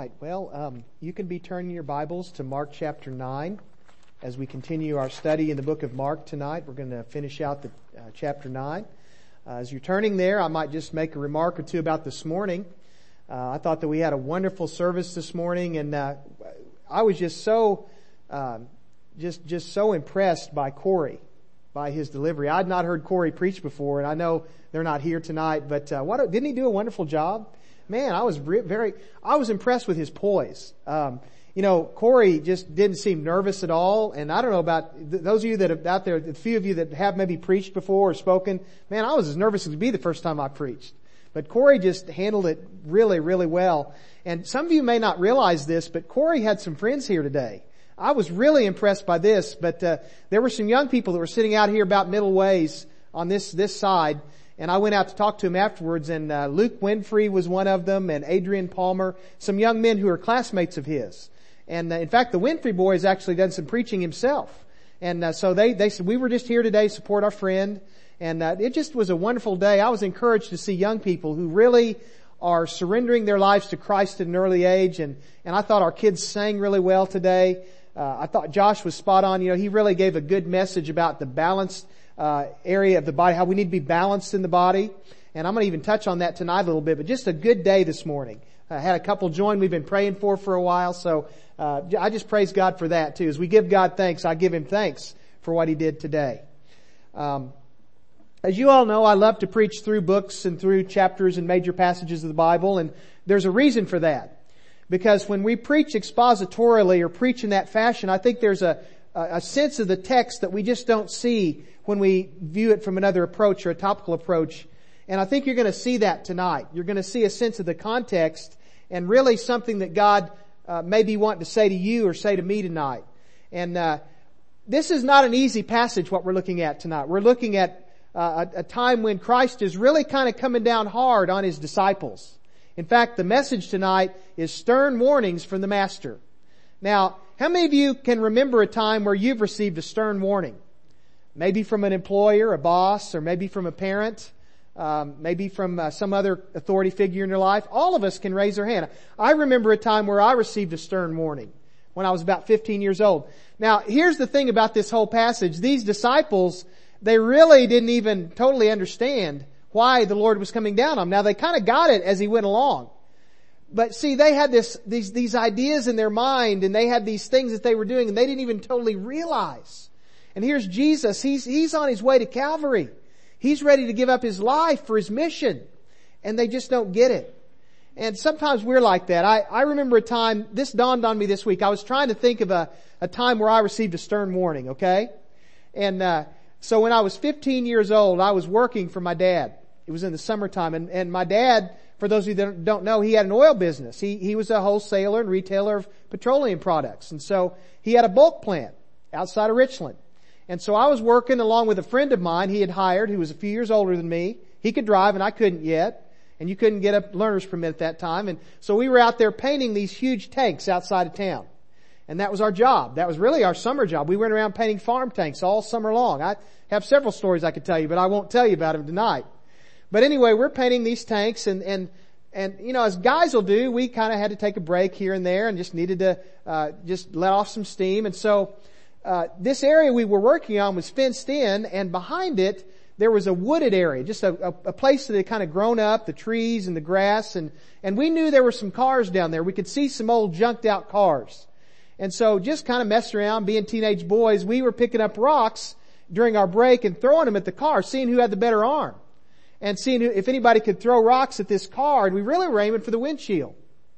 right. Well, you can be turning your Bibles to Mark chapter 9 as we continue our study in the book of Mark tonight. We're going to finish out the chapter 9. As you're turning there, I might just make a remark or two about this morning. I thought that we had a wonderful service this morning, and I was just so so impressed by Corey, by his delivery. I'd not heard Corey preach before, and I know they're not here tonight, but didn't he do a wonderful job? Man, I was impressed with his poise. Corey just didn't seem nervous at all. And I don't know about those of you that are out there, the few of you that have maybe preached before or spoken. Man, I was as nervous as could be the first time I preached. But Corey just handled it really, really well. And some of you may not realize this, but Corey had some friends here today. I was really impressed by this, but there were some young people that were sitting out here about middle ways on this side. And I went out to talk to him afterwards, and Luke Winfrey was one of them, and Adrian Palmer, some young men who are classmates of his. And in fact, the Winfrey boy has actually done some preaching himself. And so they said, we were just here today to support our friend. And it just was a wonderful day. I was encouraged to see young people who really are surrendering their lives to Christ at an early age. And I thought our kids sang really well today. I thought Josh was spot on. He really gave a good message about the balanced area of the body, how we need to be balanced in the body. And I'm going to even touch on that tonight a little bit, but just a good day this morning. I had a couple join we've been praying for a while, so I just praise God for that too. As we give God thanks, I give Him thanks for what He did today. As you all know, I love to preach through books and through chapters and major passages of the Bible, and there's a reason for that. Because when we preach expositorily or preach in that fashion, I think there's a sense of the text that we just don't see when we view it from another approach or a topical approach. And I think you're going to see that tonight. You're going to see a sense of the context and really something that God may be wanting to say to you or say to me tonight. And this is not an easy passage, what we're looking at tonight. We're looking at a time when Christ is really kind of coming down hard on His disciples. In fact, the message tonight is stern warnings from the Master. Now, how many of you can remember a time where you've received a stern warning? Maybe from an employer, a boss, or maybe from a parent, maybe from some other authority figure in your life. All of us can raise our hand. I remember a time where I received a stern warning when I was about 15 years old. Now, here's the thing about this whole passage. These disciples, they really didn't even totally understand why the Lord was coming down on them. Now, they kind of got it as He went along. But see, they had these ideas in their mind, and they had these things that they were doing, and they didn't even totally realize. And here's Jesus. He's on His way to Calvary. He's ready to give up His life for His mission. And they just don't get it. And sometimes we're like that. I remember a time, this dawned on me this week. I was trying to think of a time where I received a stern warning, okay? And so when I was 15 years old, I was working for my dad. It was in the summertime. And my dad, for those of you that don't know, he had an oil business. He was a wholesaler and retailer of petroleum products. And so he had a bulk plant outside of Richland. And so I was working along with a friend of mine he had hired who was a few years older than me. He could drive and I couldn't yet. And you couldn't get a learner's permit at that time. And so we were out there painting these huge tanks outside of town. And that was our job. That was really our summer job. We went around painting farm tanks all summer long. I have several stories I could tell you, but I won't tell you about them tonight. But anyway, we're painting these tanks and as guys will do, we kind of had to take a break here and there and just needed to just let off some steam. And so this area we were working on was fenced in, and behind it there was a wooded area, just a place that had kind of grown up, the trees and the grass, and we knew there were some cars down there. We could see some old junked out cars. And so just kind of messing around, being teenage boys, we were picking up rocks during our break and throwing them at the car, seeing who had the better arm. And seeing if anybody could throw rocks at this car, and we really were aiming for the windshield.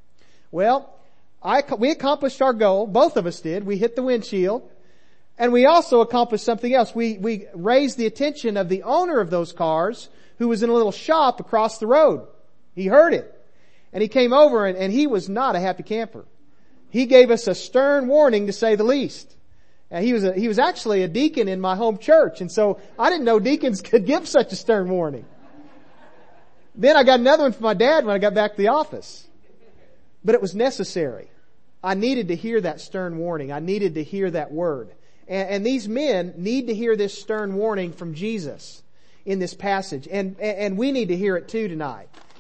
Well, we accomplished our goal. Both of us did. We hit the windshield. And we also accomplished something else. We raised the attention of the owner of those cars, who was in a little shop across the road. He heard it. And he came over, and he was not a happy camper. He gave us a stern warning, to say the least. And he was actually a deacon in my home church. And so I didn't know deacons could give such a stern warning. Then I got another one from my dad when I got back to the office. But it was necessary. I needed to hear that stern warning. I needed to hear that word. And these men need to hear this stern warning from Jesus in this passage. And we need to hear it too tonight.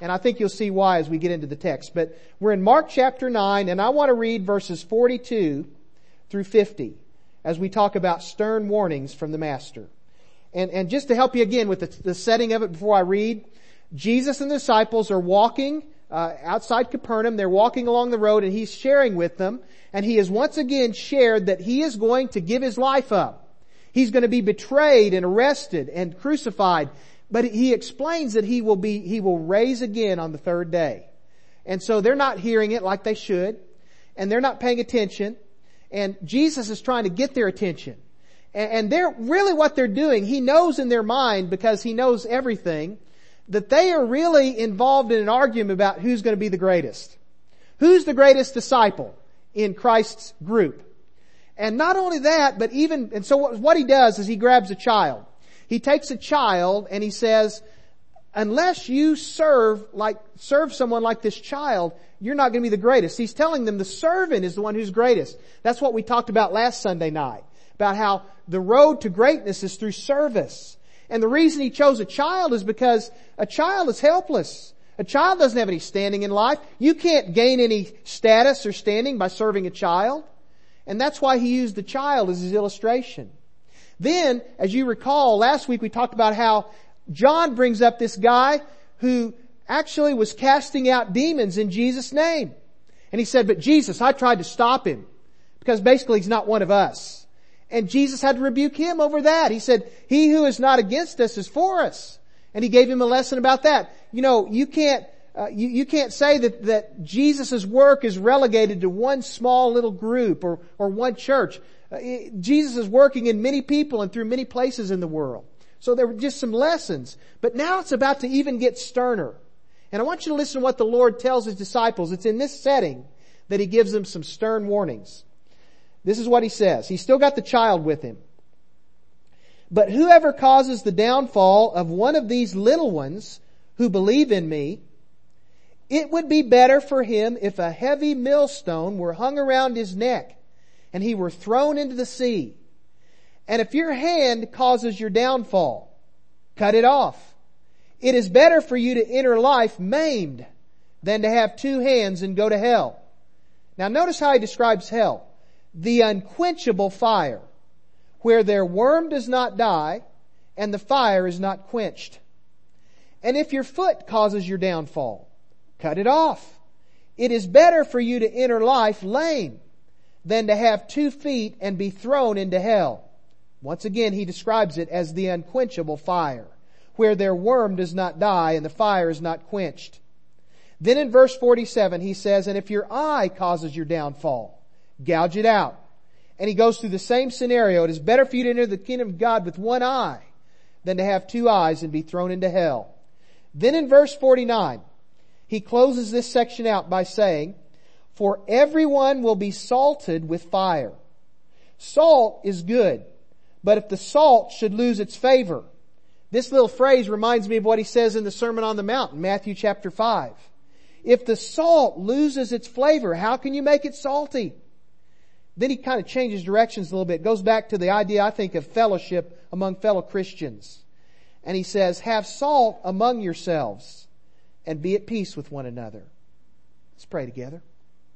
And I think you'll see why as we get into the text. But we're in Mark chapter 9, and I want to read verses 42 through 50 as we talk about stern warnings from the Master. And just to help you again with the setting of it before I read, Jesus and the disciples are walking outside Capernaum. They're walking along the road, and He's sharing with them. And He has once again shared that He is going to give His life up. He's going to be betrayed and arrested and crucified. But He explains that He will raise again on the third day. And so they're not hearing it like they should. And they're not paying attention. And Jesus is trying to get their attention. And they're really what they're doing. He knows in their mind, because He knows everything, that they are really involved in an argument about who's going to be the greatest. Who's the greatest disciple in Christ's group? And not only that, but so what He does is He grabs a child. He takes a child and He says, unless you serve someone like this child, you're not going to be the greatest. He's telling them the servant is the one who's greatest. That's what we talked about last Sunday night, about how the road to greatness is through service. And the reason He chose a child is because a child is helpless. A child doesn't have any standing in life. You can't gain any status or standing by serving a child. And that's why He used the child as His illustration. Then, as you recall, last week we talked about how John brings up this guy who actually was casting out demons in Jesus' name. And he said, but Jesus, I tried to stop him because basically he's not one of us. And Jesus had to rebuke him over that. He said, he who is not against us is for us. And He gave him a lesson about that. You can't say that Jesus' work is relegated to one small little group or one church. Jesus is working in many people and through many places in the world. So there were just some lessons. But now it's about to even get sterner. And I want you to listen to what the Lord tells His disciples. It's in this setting that He gives them some stern warnings. This is what He says. He's still got the child with Him. But whoever causes the downfall of one of these little ones who believe in Me, it would be better for him if a heavy millstone were hung around his neck and he were thrown into the sea. And if your hand causes your downfall, cut it off. It is better for you to enter life maimed than to have two hands and go to hell. Now notice how He describes hell. The unquenchable fire, where their worm does not die and the fire is not quenched. And if your foot causes your downfall, cut it off. It is better for you to enter life lame than to have 2 feet and be thrown into hell. Once again, He describes it as the unquenchable fire, where their worm does not die and the fire is not quenched. Then in verse 47, He says, and if your eye causes your downfall, gouge it out. And He goes through the same scenario. It is better for you to enter the kingdom of God with one eye than to have 2 eyes and be thrown into hell. Then in verse 49, He closes this section out by saying, for everyone will be salted with fire. Salt is good, but if the salt should lose its favor. This little phrase reminds me of what He says in the Sermon on the Mount in Matthew chapter 5. If the salt loses its flavor, how can you make it salty? Then He kind of changes directions a little bit. Goes back to the idea, I think, of fellowship among fellow Christians. And He says, have salt among yourselves and be at peace with one another. Let's pray together.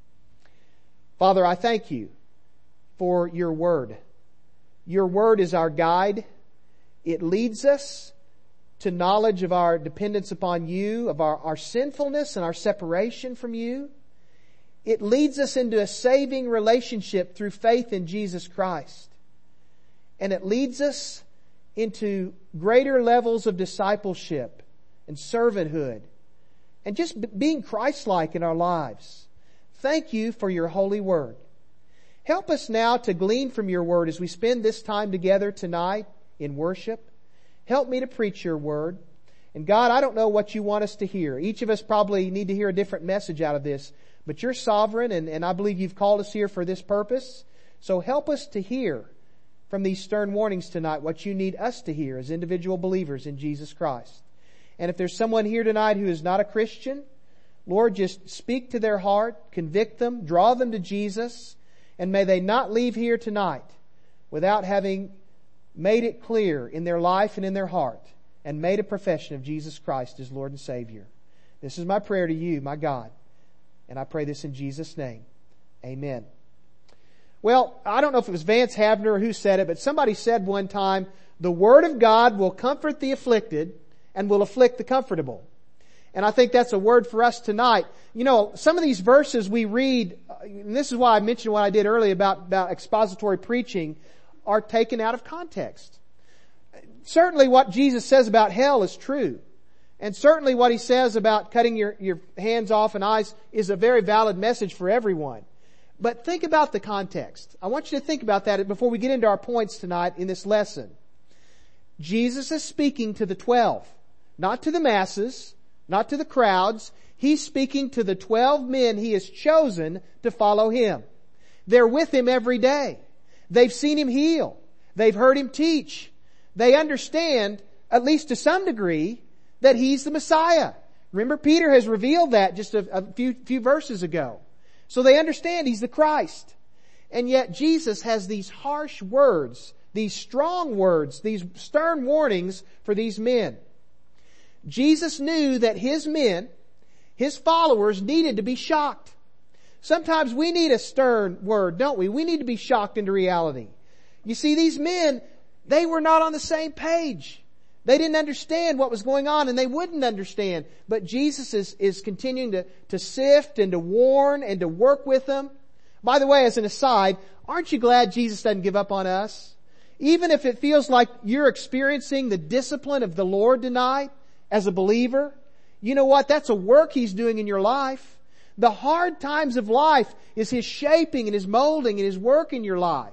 Father, I thank You for Your Word. Your Word is our guide. It leads us to knowledge of our dependence upon You, of our sinfulness and our separation from You. It leads us into a saving relationship through faith in Jesus Christ. And it leads us into greater levels of discipleship and servanthood and just being Christ-like in our lives. Thank You for Your holy Word. Help us now to glean from Your Word as we spend this time together tonight in worship. Help me to preach Your Word. And God, I don't know what You want us to hear. Each of us probably need to hear a different message out of this. But You're sovereign, and I believe You've called us here for this purpose. So help us to hear from these stern warnings tonight what You need us to hear as individual believers in Jesus Christ. And if there's someone here tonight who is not a Christian, Lord, just speak to their heart, convict them, draw them to Jesus, and may they not leave here tonight without having made it clear in their life and in their heart and made a profession of Jesus Christ as Lord and Savior. This is my prayer to you, my God. And I pray this in Jesus' name. Amen. Well, I don't know if it was Vance Havner or who said it, but somebody said one time, the Word of God will comfort the afflicted and will afflict the comfortable. And I think that's a word for us tonight. You know, some of these verses we read, and this is why I mentioned what I did earlier about expository preaching, are taken out of context. Certainly what Jesus says about hell is true. And certainly what He says about cutting your hands off and eyes is a very valid message for everyone. But think about the context. I want you to think about that before we get into our points tonight in this lesson. Jesus is speaking to the 12, not to the masses, not to the crowds. He's speaking to the 12 men He has chosen to follow Him. They're with Him every day. They've seen Him heal. They've heard Him teach. They understand, at least to some degree, that He's the Messiah. Remember, Peter has revealed that just a few verses ago. So they understand He's the Christ. And yet Jesus has these harsh words, these strong words, these stern warnings for these men. Jesus knew that His men, His followers, needed to be shocked. Sometimes we need a stern word, don't we? We need to be shocked into reality. You see, these men, they were not on the same page. They didn't understand what was going on, and they wouldn't understand. But Jesus is continuing to sift and to warn and to work with them. By the way, as an aside, aren't you glad Jesus doesn't give up on us? Even if it feels like you're experiencing the discipline of the Lord tonight as a believer, you know what? That's a work He's doing in your life. The hard times of life is His shaping and His molding and His work in your life.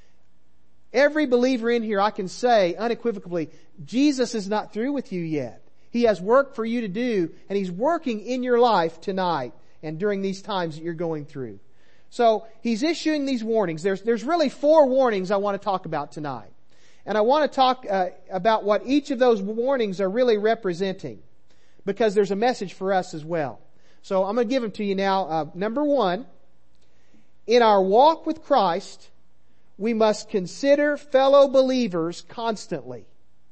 Every believer in here, I can say unequivocally, Jesus is not through with you yet. He has work for you to do, and He's working in your life tonight and during these times that you're going through. So He's issuing these warnings. There's really 4 warnings I want to talk about tonight. And I want to talk about what each of those warnings are really representing, because there's a message for us as well. So I'm going to give them to you now. Number 1, in our walk with Christ, we must consider fellow believers constantly.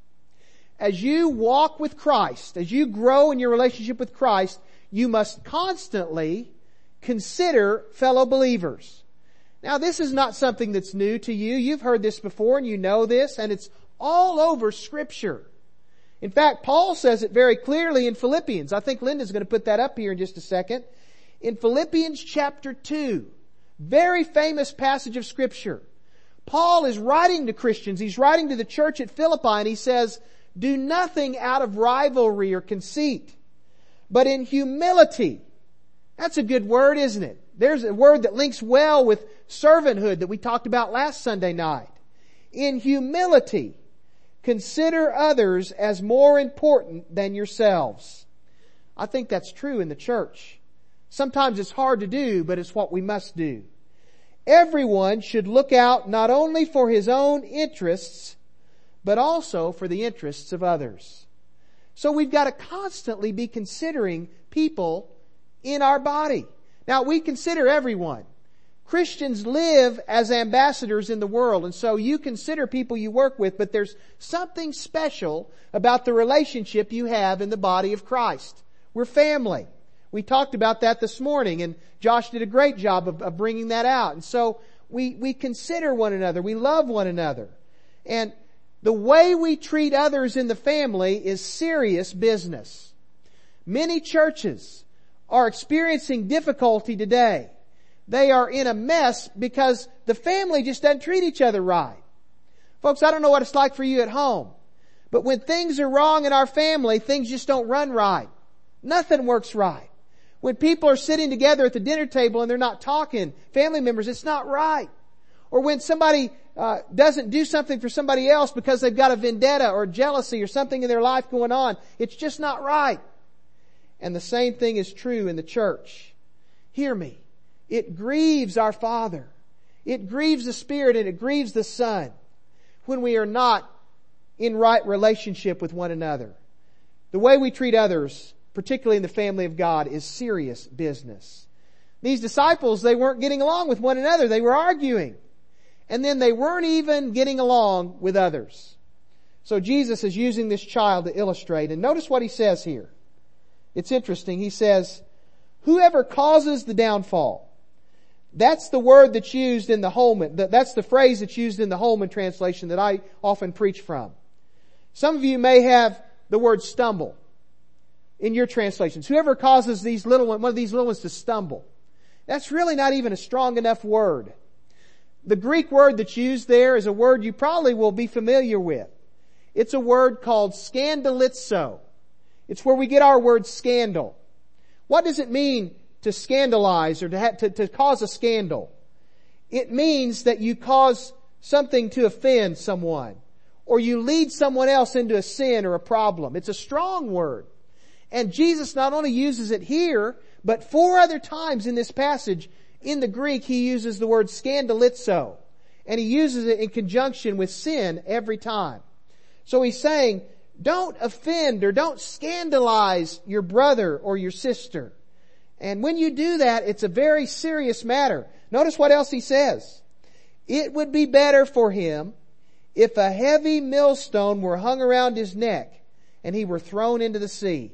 As you walk with Christ, as you grow in your relationship with Christ, you must constantly consider fellow believers. Now, this is not something that's new to you. You've heard this before and you know this, and it's all over Scripture. In fact, Paul says it very clearly in Philippians. I think Linda's going to put that up here in just a second. In Philippians chapter 2, very famous passage of Scripture. Paul is writing to Christians. He's writing to the church at Philippi, and he says, do nothing out of rivalry or conceit, but in humility. That's a good word, isn't it? There's a word that links well with servanthood that we talked about last Sunday night. In humility, consider others as more important than yourselves. I think that's true in the church. Sometimes it's hard to do, but it's what we must do. Everyone should look out not only for his own interests, but also for the interests of others. So we've got to constantly be considering people in our body. Now, we consider everyone. Christians live as ambassadors in the world, and so you consider people you work with, but there's something special about the relationship you have in the body of Christ. We're family. We talked about that this morning, and Josh did a great job of bringing that out. And so we consider one another. We love one another. And the way we treat others in the family is serious business. Many churches are experiencing difficulty today. They are in a mess because the family just doesn't treat each other right. Folks, I don't know what it's like for you at home, but when things are wrong in our family, things just don't run right. Nothing works right. When people are sitting together at the dinner table and they're not talking, family members, it's not right. Or when somebody doesn't do something for somebody else because they've got a vendetta or jealousy or something in their life going on, it's just not right. And the same thing is true in the church. Hear me. It grieves our Father. It grieves the Spirit and it grieves the Son when we are not in right relationship with one another. The way we treat others, particularly in the family of God, is serious business. These disciples, they weren't getting along with one another. They were arguing. And then they weren't even getting along with others. So Jesus is using this child to illustrate. And notice what He says here. It's interesting. He says, whoever causes the downfall. That's the word that's used in the Holman. That's the phrase that's used in the Holman translation that I often preach from. Some of you may have the word stumble in your translations. Whoever causes one of these little ones to stumble. That's really not even a strong enough word. The Greek word that's used there is a word you probably will be familiar with. It's a word called scandalizo. It's where we get our word scandal. What does it mean to scandalize or to cause a scandal? It means that you cause something to offend someone, or you lead someone else into a sin or a problem. It's a strong word. And Jesus not only uses it here, but 4 other times in this passage in the Greek he uses the word scandalizo. And he uses it in conjunction with sin every time. So he's saying, don't offend or don't scandalize your brother or your sister. And when you do that, it's a very serious matter. Notice what else he says. It would be better for him if a heavy millstone were hung around his neck and he were thrown into the sea.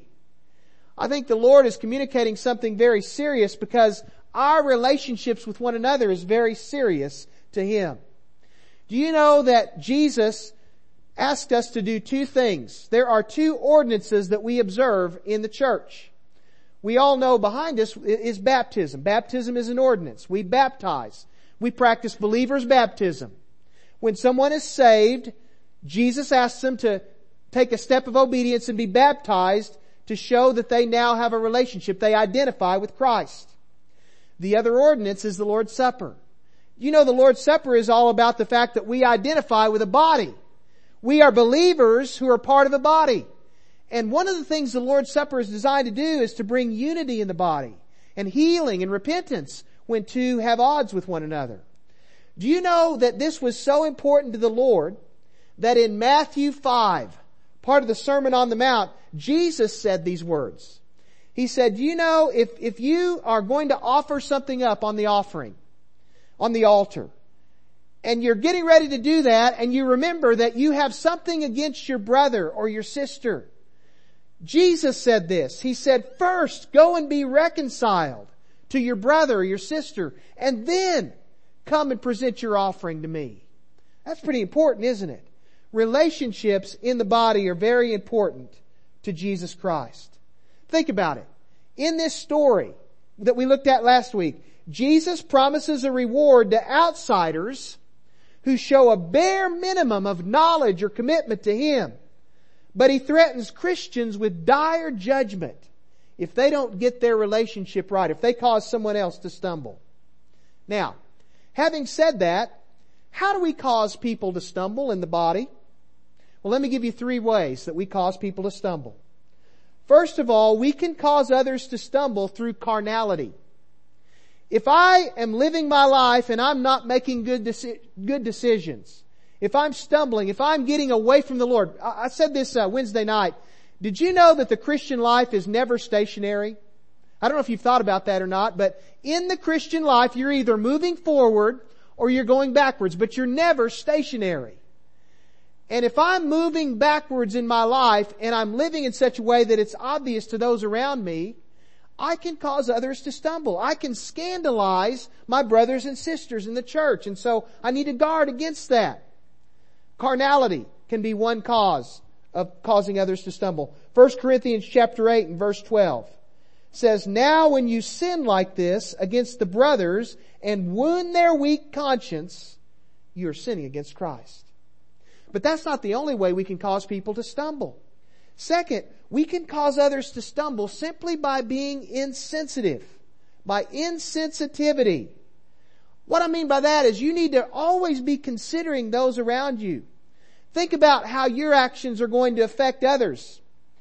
I think the Lord is communicating something very serious because our relationships with one another is very serious to him. Do you know that Jesus asked us to do 2 things? There are 2 ordinances that we observe in the church. We all know behind us is baptism. Baptism is an ordinance. We baptize. We practice believers' baptism. When someone is saved, Jesus asks them to take a step of obedience and be baptized to show that they now have a relationship. They identify with Christ. The other ordinance is the Lord's Supper. You know, the Lord's Supper is all about the fact that we identify with a body. We are believers who are part of a body. And one of the things the Lord's Supper is designed to do is to bring unity in the body and healing and repentance when 2 have odds with one another. Do you know that this was so important to the Lord that in Matthew 5, part of the Sermon on the Mount, Jesus said these words. He said, you know, if you are going to offer something up on the offering, on the altar, and you're getting ready to do that, and you remember that you have something against your brother or your sister, Jesus said this. He said, first, go and be reconciled to your brother or your sister, and then come and present your offering to me. That's pretty important, isn't it? Relationships in the body are very important to Jesus Christ. Think about it. In this story that we looked at last week, Jesus promises a reward to outsiders who show a bare minimum of knowledge or commitment to Him. But He threatens Christians with dire judgment if they don't get their relationship right, if they cause someone else to stumble. Now, having said that, how do we cause people to stumble in the body? Well, let me give you 3 ways that we cause people to stumble. First of all, we can cause others to stumble through carnality. If I am living my life and I'm not making good decisions, if I'm stumbling, if I'm getting away from the Lord, I said this Wednesday night, did you know that the Christian life is never stationary? I don't know if you've thought about that or not, but in the Christian life, you're either moving forward or you're going backwards, but you're never stationary. And if I'm moving backwards in my life and I'm living in such a way that it's obvious to those around me, I can cause others to stumble. I can scandalize my brothers and sisters in the church. And so I need to guard against that. Carnality can be one cause of causing others to stumble. 1 Corinthians chapter 8 and verse 12 says, now when you sin like this against the brothers and wound their weak conscience, you are sinning against Christ. But that's not the only way we can cause people to stumble. Second, we can cause others to stumble simply by being insensitive, by insensitivity. What I mean by that is you need to always be considering those around you. Think about how your actions are going to affect others.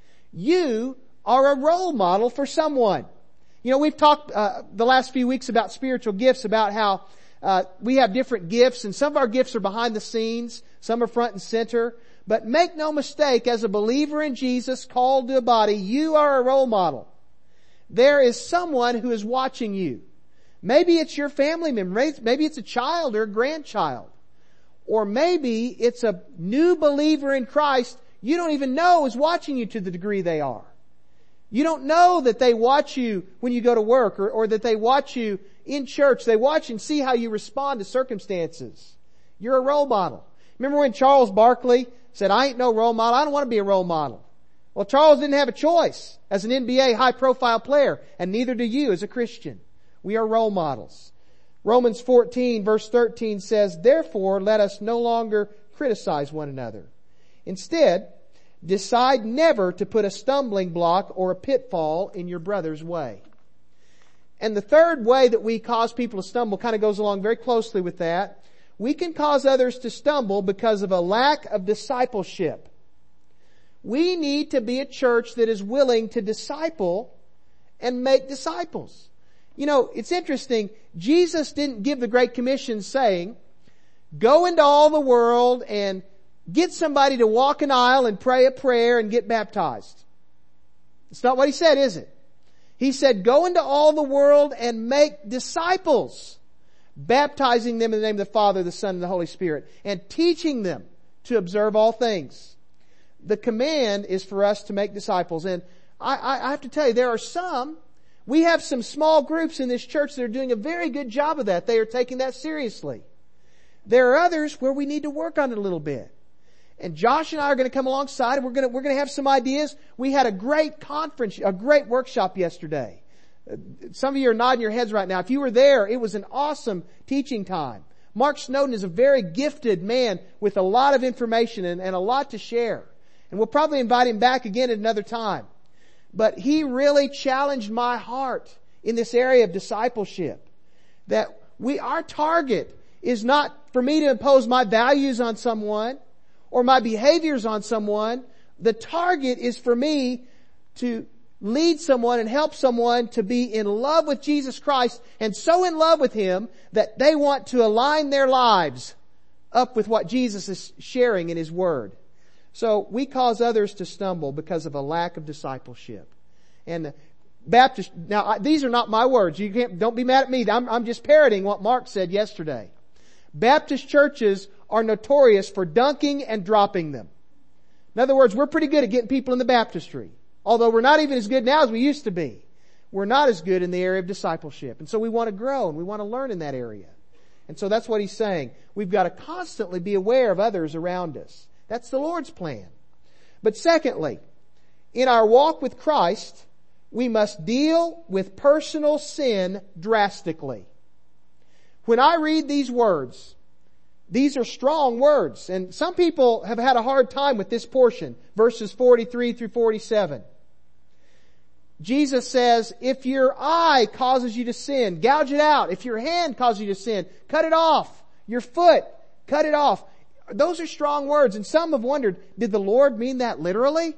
You are a role model for someone. You know, we've talked the last few weeks about spiritual gifts, about how we have different gifts, and some of our gifts are behind the scenes, some are front and center. But make no mistake, as a believer in Jesus called to a body, you are a role model. There is someone who is watching you. Maybe it's your family member, maybe it's a child or a grandchild. Or maybe it's a new believer in Christ you don't even know is watching you to the degree they are. You don't know that they watch you when you go to work or that they watch you in church. They watch and see how you respond to circumstances. You're a role model. Remember when Charles Barkley said, I ain't no role model. I don't want to be a role model. Well, Charles didn't have a choice as an NBA high-profile player, and neither do you as a Christian. We are role models. Romans 14 verse 13 says, therefore let us no longer criticize one another. Instead, decide never to put a stumbling block or a pitfall in your brother's way. And the third way that we cause people to stumble kind of goes along very closely with that. We can cause others to stumble because of a lack of discipleship. We need to be a church that is willing to disciple and make disciples. You know, it's interesting. Jesus didn't give the Great Commission saying, go into all the world and get somebody to walk an aisle and pray a prayer and get baptized. It's not what He said, is it? He said, go into all the world and make disciples, baptizing them in the name of the Father, the Son, and the Holy Spirit, and teaching them to observe all things. The command is for us to make disciples. And I have to tell you, we have some small groups in this church that are doing a very good job of that. They are taking that seriously. There are others where we need to work on it a little bit. And Josh and I are going to come alongside and we're going to have some ideas. We had a great conference, a great workshop yesterday. Some of you are nodding your heads right now. If you were there, it was an awesome teaching time. Mark Snowden is a very gifted man with a lot of information and a lot to share. And we'll probably invite him back again at another time. But he really challenged my heart in this area of discipleship. That our target is not for me to impose my values on someone or my behaviors on someone. The target is for me to lead someone and help someone to be in love with Jesus Christ and so in love with Him that they want to align their lives up with what Jesus is sharing in His Word. So we cause others to stumble because of a lack of discipleship. And Baptist, now these are not my words. Don't be mad at me. I'm just parroting what Mark said yesterday. Baptist churches are notorious for dunking and dropping them. In other words, we're pretty good at getting people in the baptistry. Although we're not even as good now as we used to be. We're not as good in the area of discipleship. And so we want to grow and we want to learn in that area. And so that's what he's saying. We've got to constantly be aware of others around us. That's the Lord's plan. But secondly, in our walk with Christ, we must deal with personal sin drastically. When I read these words, these are strong words, and some people have had a hard time with this portion, verses 43 through 47. Jesus says, if your eye causes you to sin, gouge it out. If your hand causes you to sin, cut it off. Your foot, cut it off. Those are strong words, and some have wondered, did the Lord mean that literally?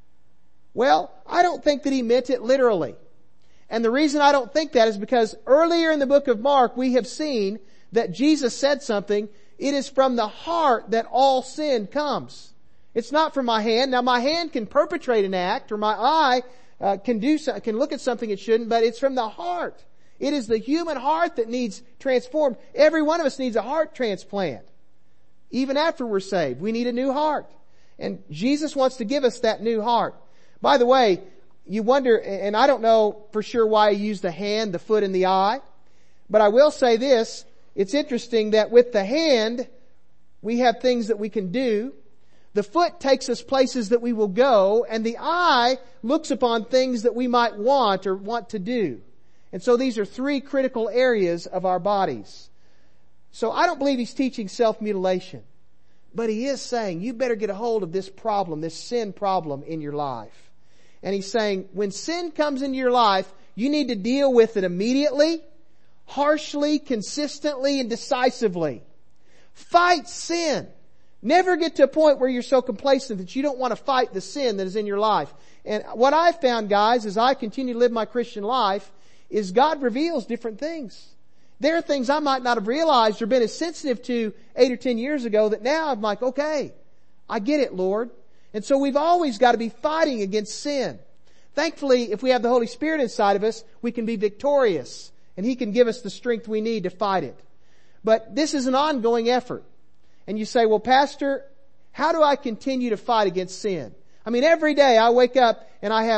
Well, I don't think that He meant it literally. And the reason I don't think that is because earlier in the book of Mark, we have seen that Jesus said something, it is from the heart that all sin comes. It's not from my hand. Now my hand can perpetrate an act, or my eye can look at something it shouldn't, but it's from the heart. It is the human heart that needs transformed. Every one of us needs a heart transplant. Even after we're saved, we need a new heart. And Jesus wants to give us that new heart. By the way, you wonder, and I don't know for sure why He used the hand, the foot, and the eye, but I will say this, it's interesting that with the hand, we have things that we can do. The foot takes us places that we will go, and the eye looks upon things that we might want or want to do. And so these are three critical areas of our bodies. So I don't believe He's teaching self-mutilation, but He is saying you better get a hold of this problem, this sin problem in your life. And He's saying when sin comes into your life, you need to deal with it immediately, harshly, consistently, and decisively. Fight sin. Never get to a point where you're so complacent that you don't want to fight the sin that is in your life. And what I've found, guys, as I continue to live my Christian life, is God reveals different things. There are things I might not have realized or been as sensitive to 8 or 10 years ago that now I'm like, okay, I get it, Lord. And so we've always got to be fighting against sin. Thankfully, if we have the Holy Spirit inside of us, we can be victorious. And He can give us the strength we need to fight it. But this is an ongoing effort. And you say, well, Pastor, how do I continue to fight against sin? I mean, every day I wake up and I have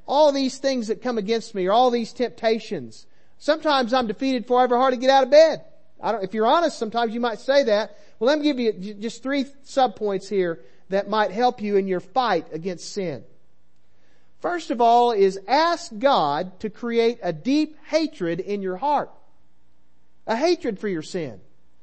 all these things that come against me or all these temptations. Sometimes I'm defeated before I ever hardly get out of bed. If you're honest, sometimes you might say that. Well, let me give you just 3 subpoints here that might help you in your fight against sin. First of all is ask God to create a deep hatred in your heart. A hatred for your sin.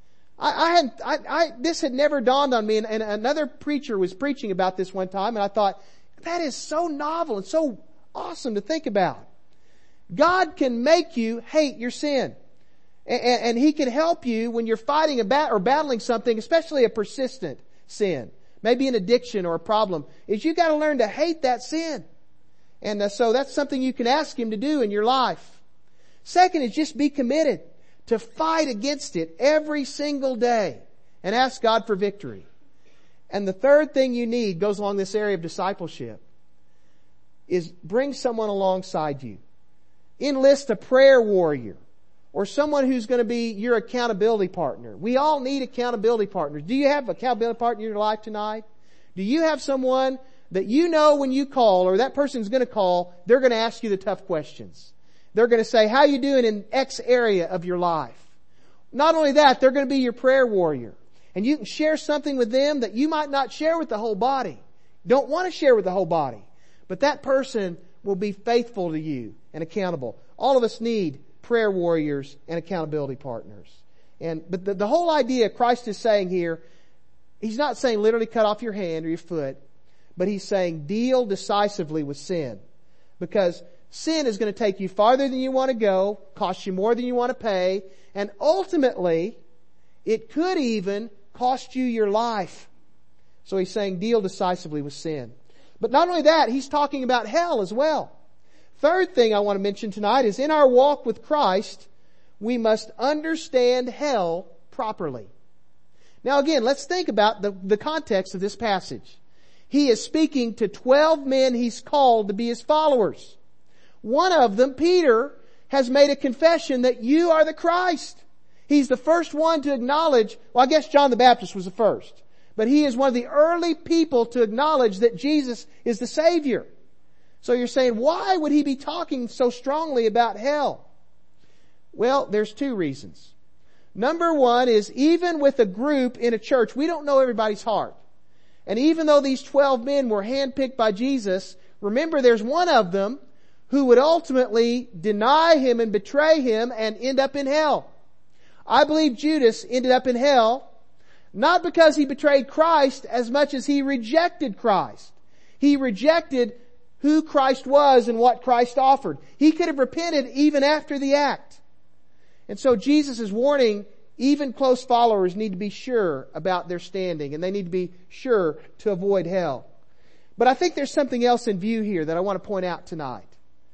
This had never dawned on me, and another preacher was preaching about this one time, and I thought, that is so novel and so awesome to think about. God can make you hate your sin. And He can help you when you're fighting or battling something, especially a persistent sin. Maybe an addiction or a problem. Is you gotta learn to hate that sin. And so that's something you can ask Him to do in your life. Second is just be committed to fight against it every single day and ask God for victory. And the third thing you need goes along this area of discipleship is bring someone alongside you. Enlist a prayer warrior or someone who's going to be your accountability partner. We all need accountability partners. Do you have an accountability partner in your life tonight? Do you have someone that you know when you call, or that person's going to call, they're going to ask you the tough questions. They're going to say, how you doing in X area of your life? Not only that, they're going to be your prayer warrior. And you can share something with them that you might not share with the whole body. Don't want to share with the whole body. But that person will be faithful to you and accountable. All of us need prayer warriors and accountability partners. But the whole idea Christ is saying here, He's not saying literally cut off your hand or your foot, but He's saying deal decisively with sin. Because sin is going to take you farther than you want to go, cost you more than you want to pay, and ultimately, it could even cost you your life. So He's saying deal decisively with sin. But not only that, He's talking about hell as well. Third thing I want to mention tonight is in our walk with Christ, we must understand hell properly. Now again, let's think about the context of this passage. He is speaking to 12 men He's called to be His followers. One of them, Peter, has made a confession that you are the Christ. He's the first one to acknowledge, well, I guess John the Baptist was the first. But he is one of the early people to acknowledge that Jesus is the Savior. So you're saying, why would he be talking so strongly about hell? Well, there's 2 reasons. Number one is even with a group in a church, we don't know everybody's heart. And even though these 12 men were handpicked by Jesus, remember there's one of them who would ultimately deny Him and betray Him and end up in hell. I believe Judas ended up in hell not because he betrayed Christ as much as he rejected Christ. He rejected who Christ was and what Christ offered. He could have repented even after the act. And so Jesus is warning even close followers need to be sure about their standing, and they need to be sure to avoid hell. But I think there's something else in view here that I want to point out tonight.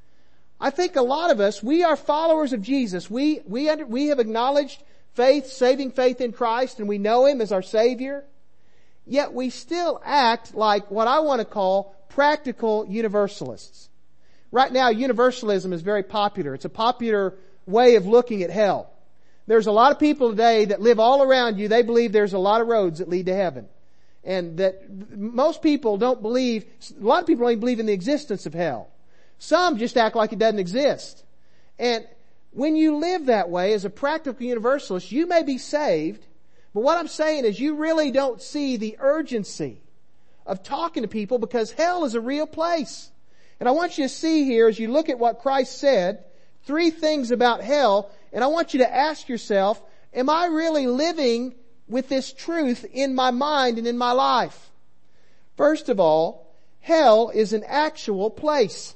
I think a lot of us, we are followers of Jesus. We have acknowledged faith, saving faith in Christ, and we know Him as our Savior. Yet we still act like what I want to call practical universalists. Right now, universalism is very popular. It's a popular way of looking at hell. There's a lot of people today that live all around you. They believe there's a lot of roads that lead to heaven. And that most people don't believe, a lot of people don't even believe in the existence of hell. Some just act like it doesn't exist. And when you live that way as a practical universalist, you may be saved, but what I'm saying is you really don't see the urgency of talking to people because hell is a real place. And I want you to see here as you look at what Christ said, 3 things about hell, and I want you to ask yourself, am I really living with this truth in my mind and in my life? First of all, hell is an actual place.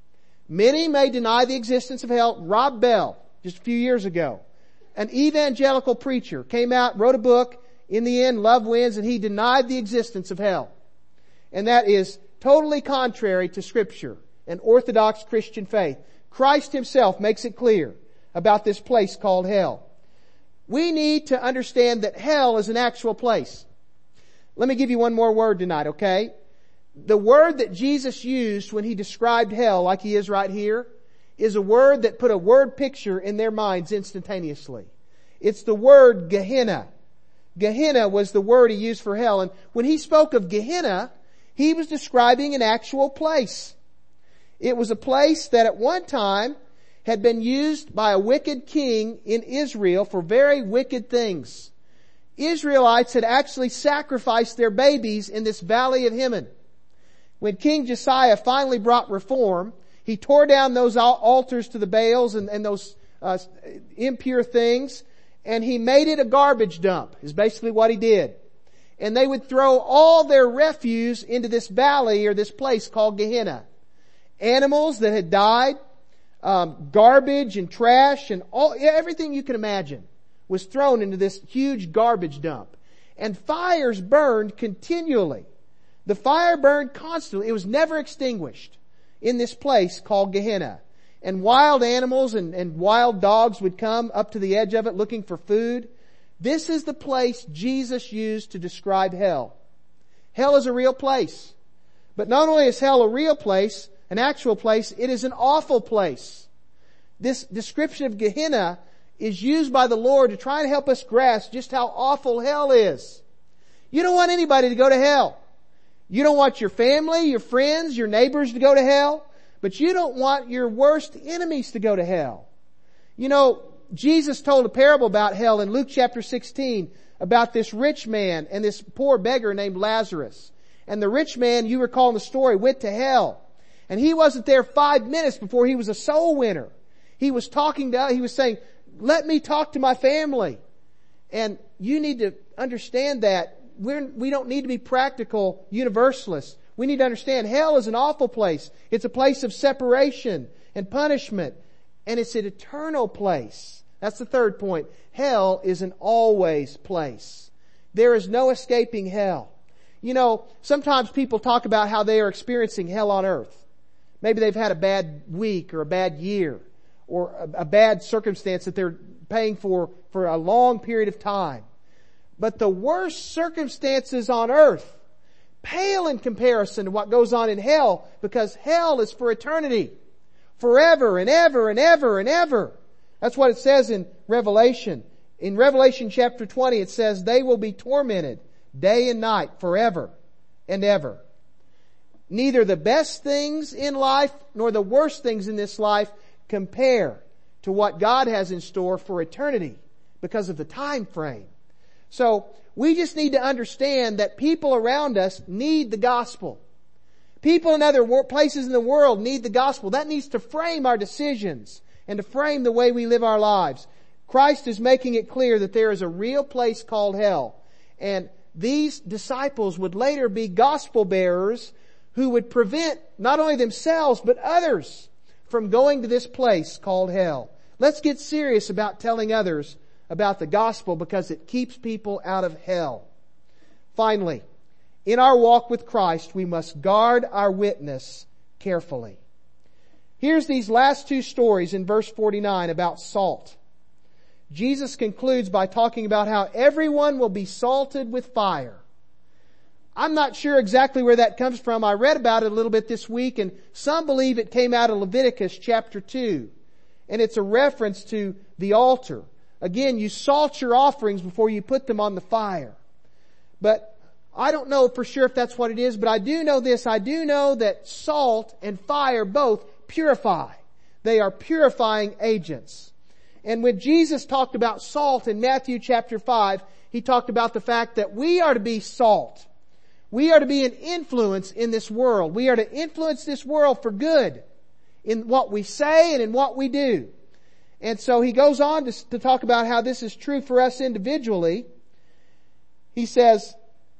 Many may deny the existence of hell. Rob Bell, just a few years ago, an evangelical preacher, came out, wrote a book, in the end, Love Wins, and he denied the existence of hell. And that is totally contrary to Scripture and Orthodox Christian faith. Christ Himself makes it clear about this place called hell. We need to understand that hell is an actual place. Let me give you one more word tonight, okay? The word that Jesus used when He described hell, like He is right here, is a word that put a word picture in their minds instantaneously. It's the word Gehenna. Gehenna was the word He used for hell. And when He spoke of Gehenna, He was describing an actual place. It was a place that at one time had been used by a wicked king in Israel for very wicked things. Israelites had actually sacrificed their babies in this valley of Hinnom. When King Josiah finally brought reform, he tore down those altars to the Baals and those impure things, and he made it a garbage dump, is basically what he did. And they would throw all their refuse into this valley or this place called Gehenna. Animals that had died, garbage and trash and everything you can imagine was thrown into this huge garbage dump. And fires burned continually. The fire burned constantly. It was never extinguished in this place called Gehenna. And wild animals and wild dogs would come up to the edge of it looking for food. This is the place Jesus used to describe hell. Hell is a real place. But not only is hell a real place, an actual place, it is an awful place. This description of Gehenna is used by the Lord to try and help us grasp just how awful hell is. You don't want anybody to go to hell. You don't want your family, your friends, your neighbors to go to hell, but you don't want your worst enemies to go to hell. You know, Jesus told a parable about hell in Luke chapter 16 about this rich man and this poor beggar named Lazarus. And the rich man, you recall in the story, went to hell. And he wasn't there 5 minutes before he was a soul winner. He was saying, let me talk to my family. And you need to understand that we don't need to be practical universalists. We need to understand hell is an awful place. It's a place of separation and punishment. And it's an eternal place. That's the third point. Hell is an always place. There is no escaping hell. You know, sometimes people talk about how they are experiencing hell on earth. Maybe they've had a bad week or a bad year or a bad circumstance that they're paying for a long period of time. But the worst circumstances on earth pale in comparison to what goes on in hell, because hell is for eternity. Forever and ever and ever and ever. That's what it says in Revelation. In Revelation chapter 20 it says, they will be tormented day and night forever and ever. Neither the best things in life nor the worst things in this life compare to what God has in store for eternity because of the time frame. So we just need to understand that people around us need the gospel. People in other places in the world need the gospel. That needs to frame our decisions and to frame the way we live our lives. Christ is making it clear that there is a real place called hell. And these disciples would later be gospel bearers who would prevent not only themselves but others from going to this place called hell. Let's get serious about telling others about the gospel because it keeps people out of hell. Finally, in our walk with Christ, we must guard our witness carefully. Here's these last two stories in verse 49 about salt. Jesus concludes by talking about how everyone will be salted with fire. I'm not sure exactly where that comes from. I read about it a little bit this week, and some believe it came out of Leviticus chapter 2. And it's a reference to the altar. Again, you salt your offerings before you put them on the fire. But I don't know for sure if that's what it is, but I do know this. I do know that salt and fire both purify. They are purifying agents. And when Jesus talked about salt in Matthew chapter 5, He talked about the fact that we are to be salt. We are to be an influence in this world. We are to influence this world for good in what we say and in what we do. And so He goes on to talk about how this is true for us individually. He says,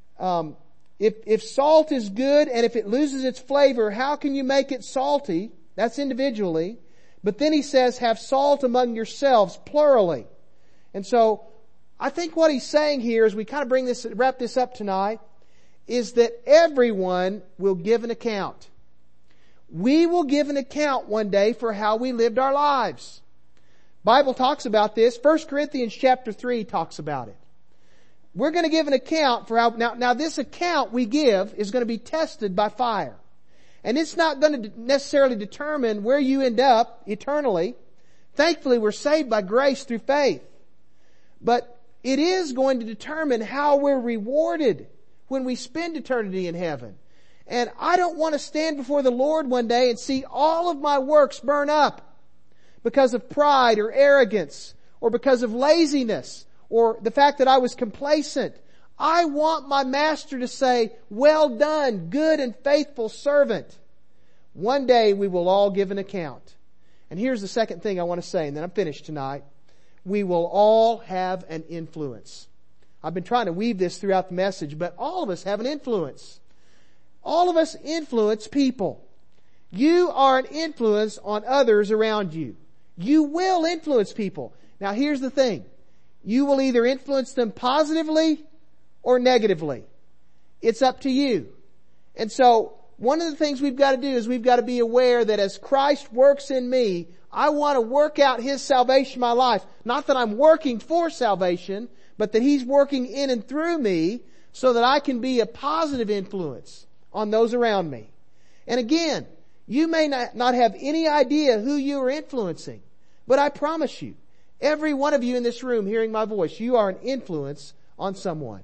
if salt is good and if it loses its flavor, how can you make it salty? That's individually. But then He says, have salt among yourselves, plurally. And so I think what He's saying here as we kind of wrap this up tonight is that everyone will give an account. We will give an account one day for how we lived our lives. Bible talks about this. 1 Corinthians chapter 3 talks about it. We're going to give an account for how, now this account we give is going to be tested by fire. And it's not going to necessarily determine where you end up eternally. Thankfully, we're saved by grace through faith. But it is going to determine how we're rewarded when we spend eternity in heaven. And I don't want to stand before the Lord one day and see all of my works burn up because of pride or arrogance or because of laziness or the fact that I was complacent. I want my Master to say, well done, good and faithful servant. One day we will all give an account. And here's the second thing I want to say, and then I'm finished tonight. We will all have an influence. I've been trying to weave this throughout the message, but all of us have an influence. All of us influence people. You are an influence on others around you. You will influence people. Now here's the thing. You will either influence them positively or negatively. It's up to you. And so, one of the things we've got to do is we've got to be aware that as Christ works in me, I want to work out His salvation in my life. Not that I'm working for salvation, but that He's working in and through me so that I can be a positive influence on those around me. And again, you may not have any idea who you are influencing, but I promise you, every one of you in this room hearing my voice, you are an influence on someone.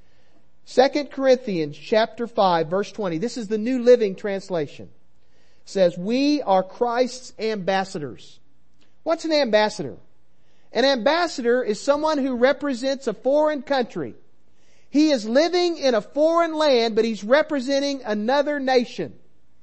2 Corinthians chapter 5 verse 20. This is the New Living Translation. It says, we are Christ's ambassadors. What's an ambassador? An ambassador is someone who represents a foreign country. He is living in a foreign land, but he's representing another nation.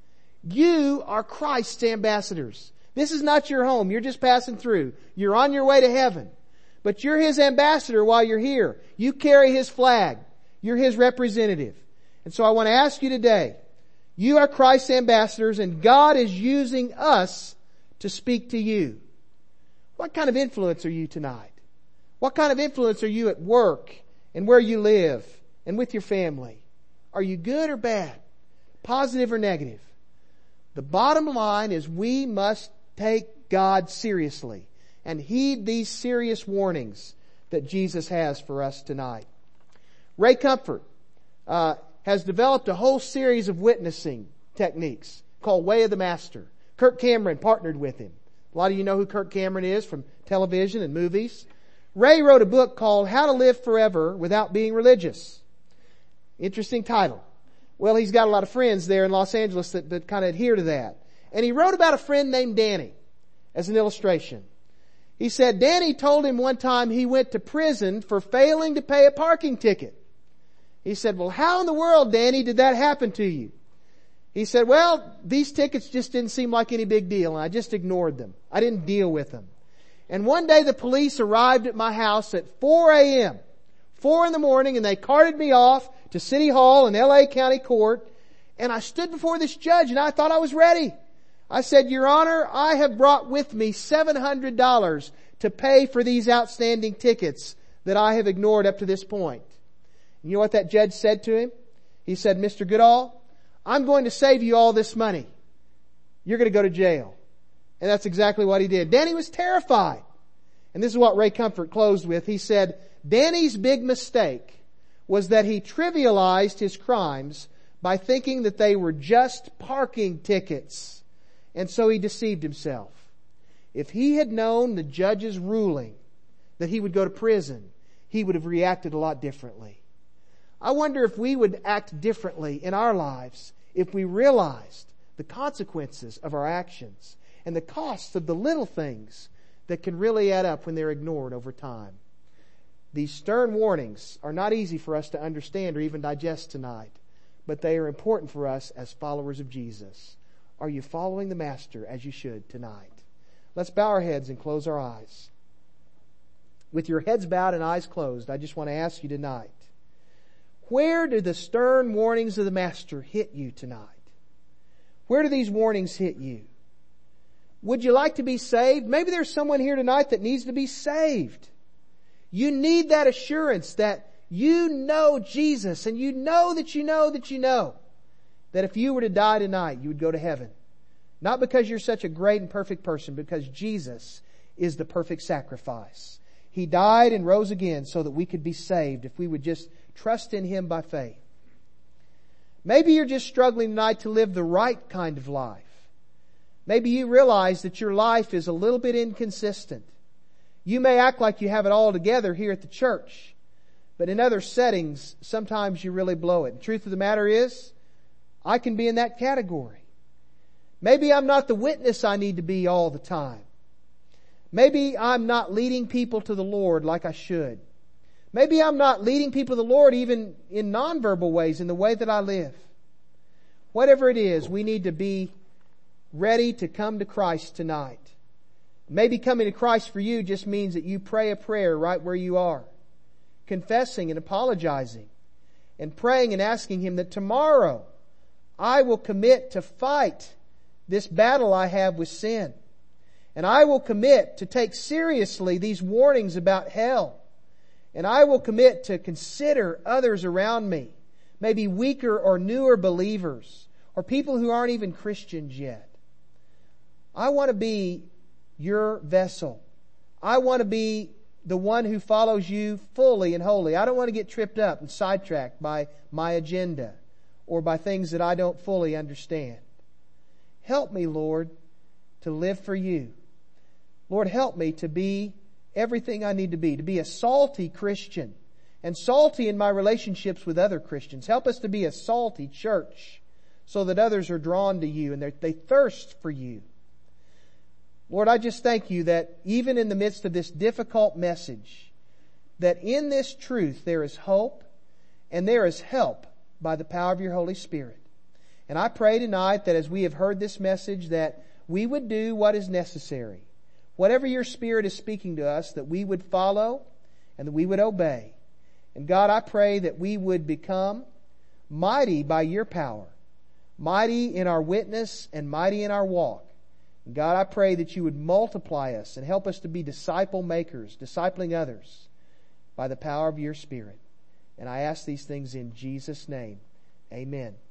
You are Christ's ambassadors. This is not your home. You're just passing through. You're on your way to heaven. But you're His ambassador while you're here. You carry His flag. You're His representative. And so I want to ask you today, you are Christ's ambassadors and God is using us to speak to you. What kind of influence are you tonight? What kind of influence are you at work and where you live and with your family? Are you good or bad? Positive or negative? The bottom line is we must take God seriously and heed these serious warnings that Jesus has for us tonight. Ray Comfort has developed a whole series of witnessing techniques called Way of the Master. Kirk Cameron partnered with him. A lot of you know who Kirk Cameron is from television and movies. Ray wrote a book called How to Live Forever Without Being Religious. Interesting title. Well, he's got a lot of friends there in Los Angeles that kind of adhere to that. And he wrote about a friend named Danny as an illustration. He said Danny told him one time he went to prison for failing to pay a parking ticket. He said, well, how in the world, Danny, did that happen to you? He said, well, these tickets just didn't seem like any big deal, and I just ignored them. I didn't deal with them. And one day the police arrived at my house at 4 a.m., 4 in the morning, and they carted me off to City Hall in L.A. County Court, and I stood before this judge, and I thought I was ready. I said, Your Honor, I have brought with me $700 to pay for these outstanding tickets that I have ignored up to this point. You know what that judge said to him? He said, Mr. Goodall, I'm going to save you all this money. You're going to go to jail. And that's exactly what he did. Danny was terrified. And this is what Ray Comfort closed with. He said, Danny's big mistake was that he trivialized his crimes by thinking that they were just parking tickets. And so he deceived himself. If he had known the judge's ruling that he would go to prison, he would have reacted a lot differently. I wonder if we would act differently in our lives if we realized the consequences of our actions and the costs of the little things that can really add up when they're ignored over time. These stern warnings are not easy for us to understand or even digest tonight, but they are important for us as followers of Jesus. Are you following the Master as you should tonight? Let's bow our heads and close our eyes. With your heads bowed and eyes closed, I just want to ask you tonight, where do the stern warnings of the Master hit you tonight? Where do these warnings hit you? Would you like to be saved? Maybe there's someone here tonight that needs to be saved. You need that assurance that you know Jesus and you know that you know that you know that if you were to die tonight, you would go to heaven. Not because you're such a great and perfect person, because Jesus is the perfect sacrifice. He died and rose again so that we could be saved if we would just trust in Him by faith. Maybe you're just struggling tonight to live the right kind of life. Maybe you realize that your life is a little bit inconsistent. You may act like you have it all together here at the church, but in other settings, sometimes you really blow it. The truth of the matter is, I can be in that category. Maybe I'm not the witness I need to be all the time. Maybe I'm not leading people to the Lord like I should. Maybe I'm not leading people to the Lord even in nonverbal ways, in the way that I live. Whatever it is, we need to be ready to come to Christ tonight. Maybe coming to Christ for you just means that you pray a prayer right where you are, confessing and apologizing, and praying and asking Him that tomorrow I will commit to fight this battle I have with sin. And I will commit to take seriously these warnings about hell. And I will commit to consider others around me, maybe weaker or newer believers, or people who aren't even Christians yet. I want to be your vessel. I want to be the one who follows you fully and wholly. I don't want to get tripped up and sidetracked by my agenda or by things that I don't fully understand. Help me, Lord, to live for you. Lord, help me to be everything I need to be a salty Christian and salty in my relationships with other Christians. Help us to be a salty church so that others are drawn to you and they thirst for you. Lord, I just thank you that even in the midst of this difficult message, that in this truth there is hope and there is help by the power of your Holy Spirit. And I pray tonight that as we have heard this message, that we would do what is necessary. Whatever your Spirit is speaking to us, that we would follow and that we would obey. And God, I pray that we would become mighty by your power, mighty in our witness and mighty in our walk. And God, I pray that you would multiply us and help us to be disciple makers, discipling others by the power of your Spirit. And I ask these things in Jesus' name. Amen.